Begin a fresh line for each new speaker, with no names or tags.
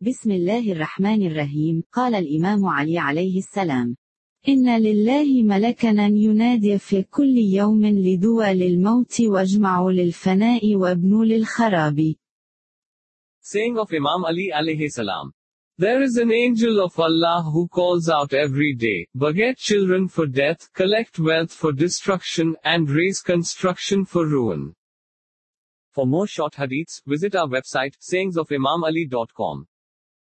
بسم الله الرحمن الرحيم. قال الإمام علي عليه السلام: إن لله ملكا ينادي في كل يوم لدول الموت واجمع للفناء وابن للخراب.
Saying of Imam Ali alayhi salam. There is an angel of Allah who calls out every day, beget children for death, collect wealth for destruction, and raise construction for ruin. For more short hadiths, visit our website, sayingsofimamali.com.